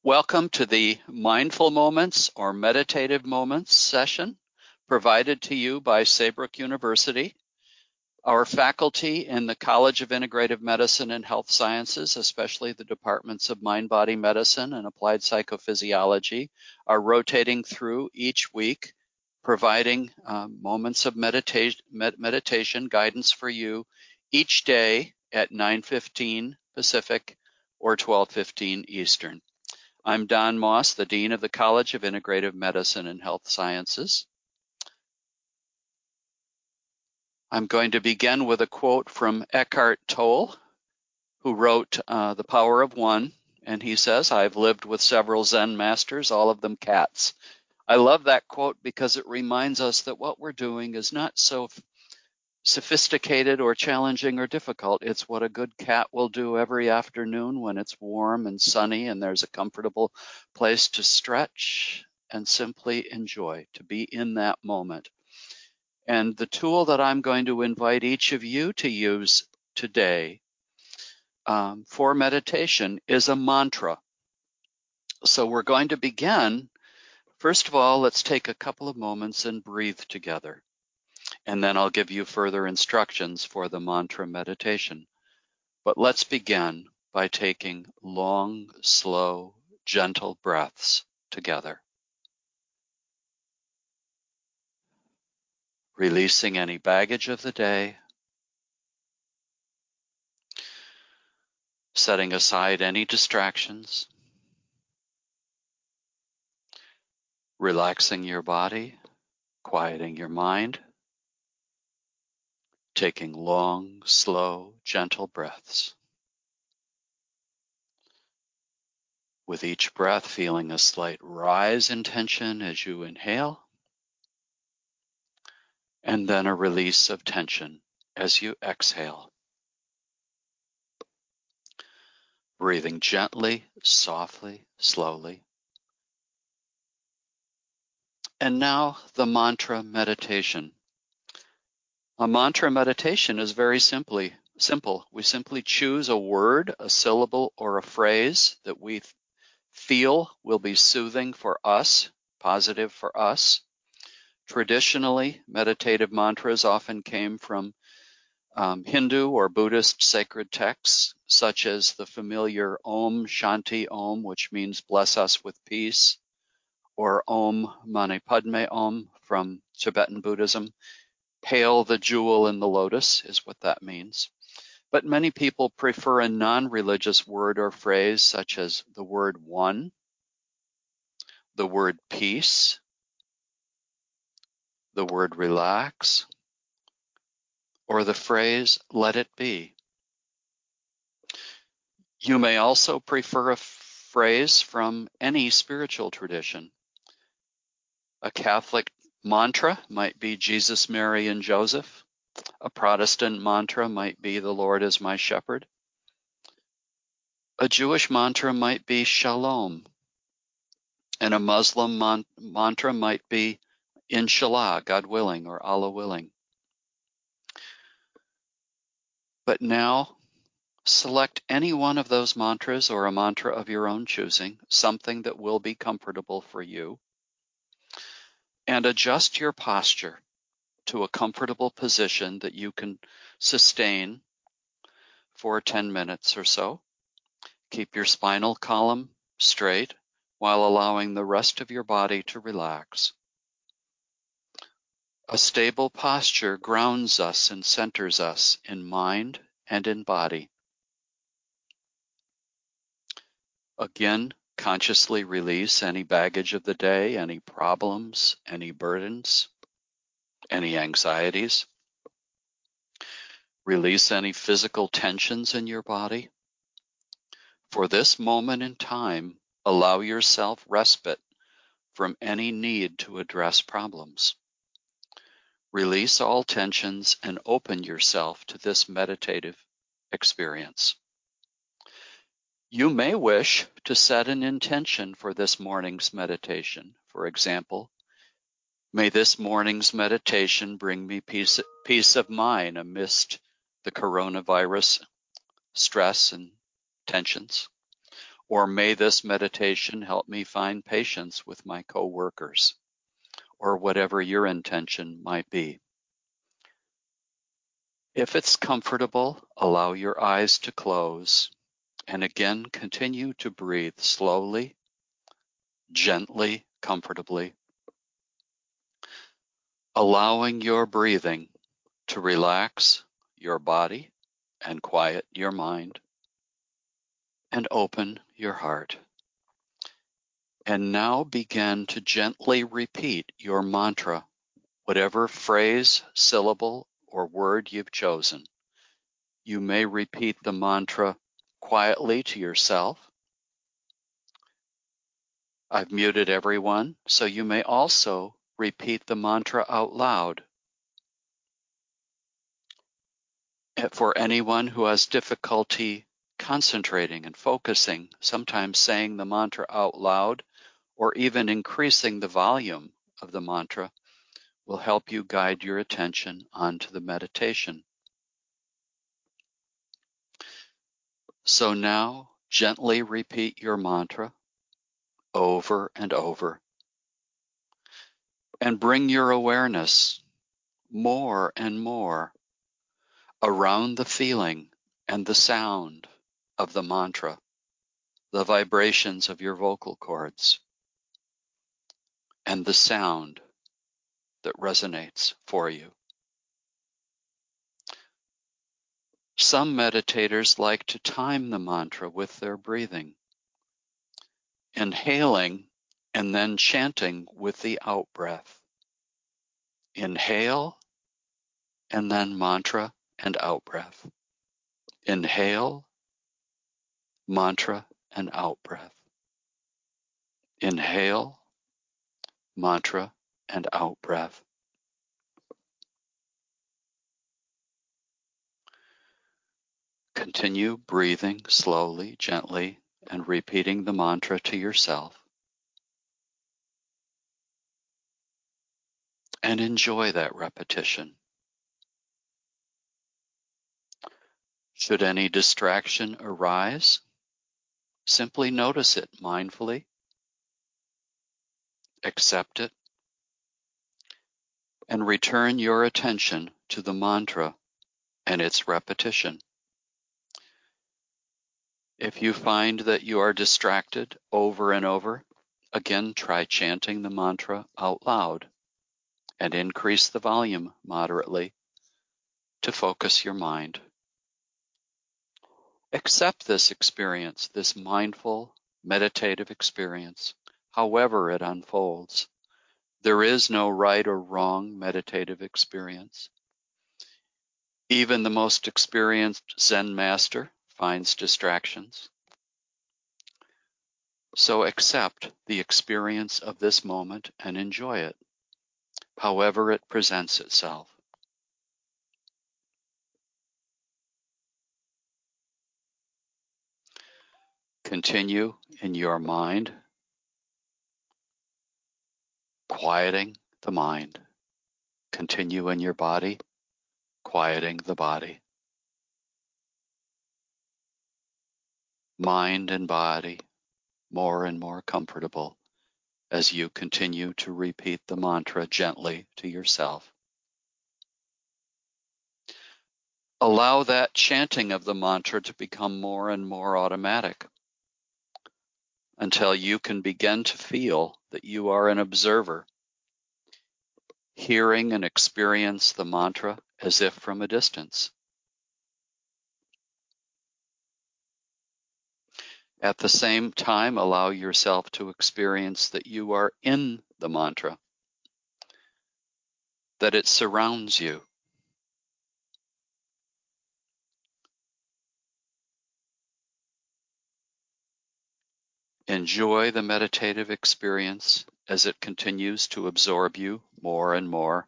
Welcome to the Mindful Moments or Meditative Moments session provided to you by Saybrook University. Our faculty in the College of Integrative Medicine and Health Sciences, especially the departments of Mind-Body Medicine and Applied Psychophysiology, are rotating through each week, providing moments of meditation guidance for you each day at 9:15 Pacific or 12:15 Eastern. I'm Don Moss, the Dean of the College of Integrative Medicine and Health Sciences. I'm going to begin with a quote from Eckhart Tolle, who wrote The Power of One, and he says, "I've lived with several Zen masters, all of them cats." I love that quote because it reminds us that what we're doing is not so sophisticated or challenging or difficult. It's what a good cat will do every afternoon when it's warm and sunny and there's a comfortable place to stretch and simply enjoy, to be in that moment. And the tool that I'm going to invite each of you to use today for meditation is a mantra. So we're going to begin. First of all, let's take a couple of moments and breathe together. And then I'll give you further instructions for the mantra meditation. But let's begin by taking long, slow, gentle breaths together. Releasing any baggage of the day. Setting aside any distractions. Relaxing your body, quieting your mind. Taking long, slow, gentle breaths. With each breath, feeling a slight rise in tension as you inhale, and then a release of tension as you exhale. Breathing gently, softly, slowly. And now the mantra meditation. A mantra meditation is very simple. We simply choose a word, a syllable, or a phrase that we feel will be soothing for us, positive for us. Traditionally, meditative mantras often came from Hindu or Buddhist sacred texts, such as the familiar Om Shanti Om, which means bless us with peace, or Om Mani Padme Om from Tibetan Buddhism. Hail the jewel in the lotus is what that means. But many people prefer a non-religious word or phrase, such as the word one, the word peace, the word relax, or the phrase let it be. You may also prefer a phrase from any spiritual tradition. A Catholic mantra might be Jesus, Mary, and Joseph. A Protestant mantra might be the Lord is my shepherd. A Jewish mantra might be Shalom. And a Muslim mantra might be Inshallah, God willing, or Allah willing. But now, select any one of those mantras or a mantra of your own choosing, something that will be comfortable for you, and adjust your posture to a comfortable position that you can sustain for 10 minutes or so. Keep your spinal column straight while allowing the rest of your body to relax. A stable posture grounds us and centers us in mind and in body. Again, consciously release any baggage of the day, any problems, any burdens, any anxieties. Release any physical tensions in your body. For this moment in time, allow yourself respite from any need to address problems. Release all tensions and open yourself to this meditative experience. You may wish to set an intention for this morning's meditation. For example, may this morning's meditation bring me peace of mind amidst the coronavirus stress and tensions. Or may this meditation help me find patience with my coworkers, or whatever your intention might be. If it's comfortable, allow your eyes to close, and again continue to breathe slowly, gently, comfortably, allowing your breathing to relax your body and quiet your mind and open your heart. And now begin to gently repeat your mantra, whatever phrase, syllable, or word you've chosen. You may repeat the mantra quietly to yourself. I've muted everyone, so you may also repeat the mantra out loud. For anyone who has difficulty concentrating and focusing, sometimes saying the mantra out loud or even increasing the volume of the mantra will help you guide your attention onto the meditation. So now gently repeat your mantra over and over, and bring your awareness more and more around the feeling and the sound of the mantra, the vibrations of your vocal cords, and the sound that resonates for you. Some meditators like to time the mantra with their breathing, inhaling and then chanting with the out-breath. Inhale and then mantra and out-breath. Inhale, mantra, and out-breath. Inhale, mantra, and out-breath. Continue breathing slowly, gently, and repeating the mantra to yourself. And enjoy that repetition. Should any distraction arise, simply notice it mindfully, accept it, and return your attention to the mantra and its repetition. If you find that you are distracted over and over, again try chanting the mantra out loud and increase the volume moderately to focus your mind. Accept this experience, this mindful, meditative experience, however it unfolds. There is no right or wrong meditative experience. Even the most experienced Zen master finds distractions. So accept the experience of this moment and enjoy it, however it presents itself. Continue in your mind, quieting the mind. Continue in your body, quieting the body. Mind and body more and more comfortable as you continue to repeat the mantra gently to yourself. Allow that chanting of the mantra to become more and more automatic until you can begin to feel that you are an observer, hearing and experience the mantra as if from a distance. At the same time, allow yourself to experience that you are in the mantra, that it surrounds you. Enjoy the meditative experience as it continues to absorb you more and more.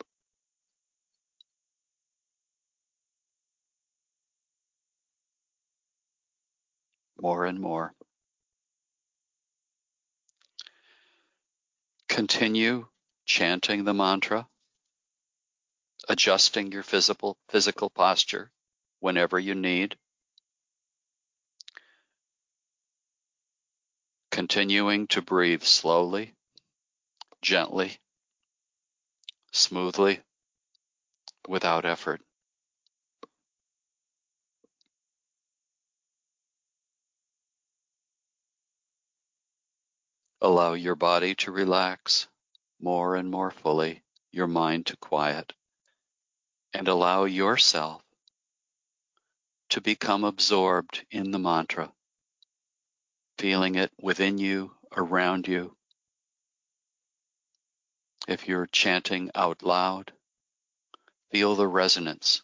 More and more. Continue chanting the mantra, adjusting your physical posture whenever you need. continuing to breathe slowly, gently, smoothly, without effort. Allow your body to relax more and more fully, your mind to quiet, and allow yourself to become absorbed in the mantra, feeling it within you, around you. If you're chanting out loud, feel the resonance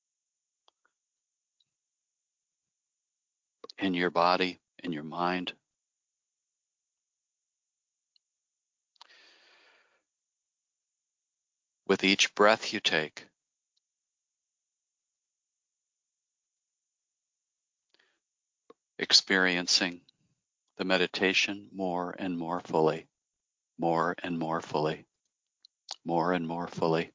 in your body, in your mind. With each breath you take, experiencing the meditation more and more fully, more and more fully, more and more fully.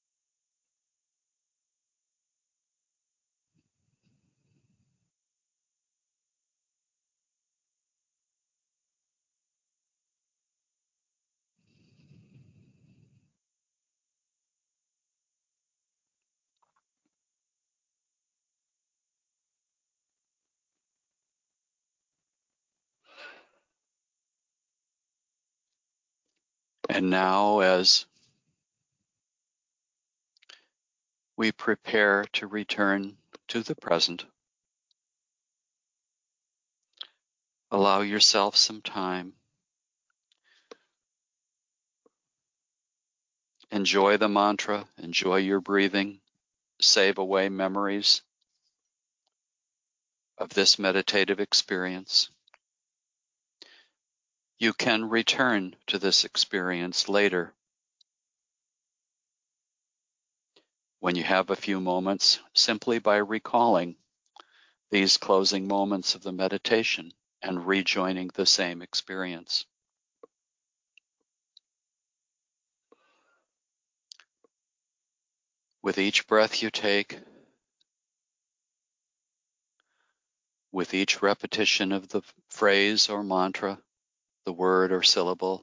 And now, as we prepare to return to the present, allow yourself some time. Enjoy the mantra, enjoy your breathing, save away memories of this meditative experience. You can return to this experience later when you have a few moments, simply by recalling these closing moments of the meditation and rejoining the same experience. With each breath you take, with each repetition of the phrase or mantra, the word or syllable,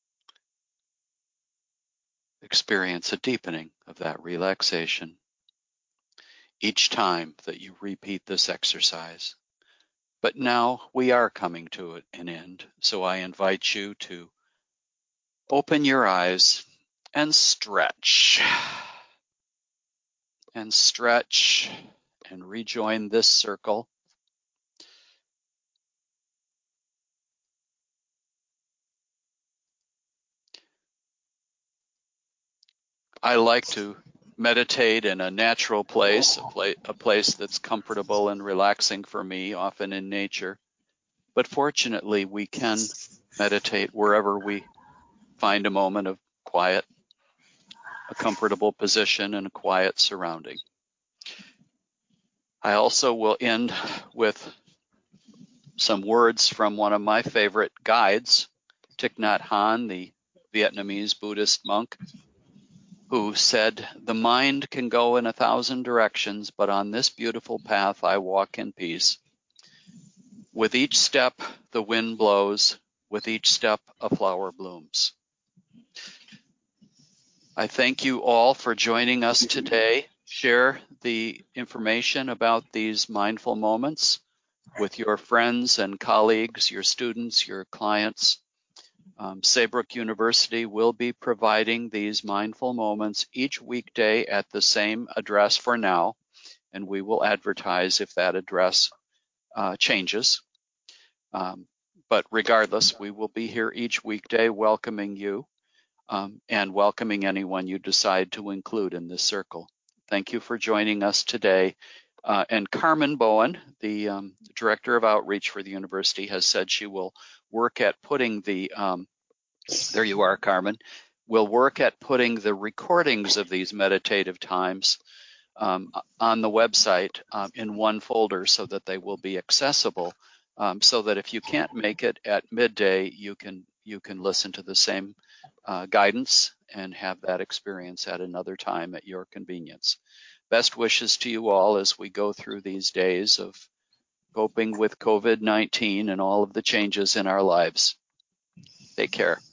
experience a deepening of that relaxation each time that you repeat this exercise. But now we are coming to an end, so I invite you to open your eyes and stretch. And stretch and rejoin this circle. I like to meditate in a natural place, a place that's comfortable and relaxing for me, often in nature. But fortunately, we can meditate wherever we find a moment of quiet, a comfortable position, and a quiet surrounding. I also will end with some words from one of my favorite guides, Thich Nhat Hanh, the Vietnamese Buddhist monk, who said, "The mind can go in 1,000 directions, but on this beautiful path I walk in peace. With each step, the wind blows. With each step, a flower blooms." I thank you all for joining us today. Share the information about these mindful moments with your friends and colleagues, your students, your clients. Saybrook University will be providing these mindful moments each weekday at the same address for now, and we will advertise if that address changes. But regardless, we will be here each weekday welcoming you and welcoming anyone you decide to include in this circle. Thank you for joining us today. And Carmen Bowen, the Director of Outreach for the University, has said she will work at putting the, there you are, Carmen, will work at putting the recordings of these meditative times on the website in one folder so that they will be accessible, so that if you can't make it at midday, you can listen to the same guidance and have that experience at another time at your convenience. Best wishes to you all as we go through these days of coping with COVID-19 and all of the changes in our lives. Take care.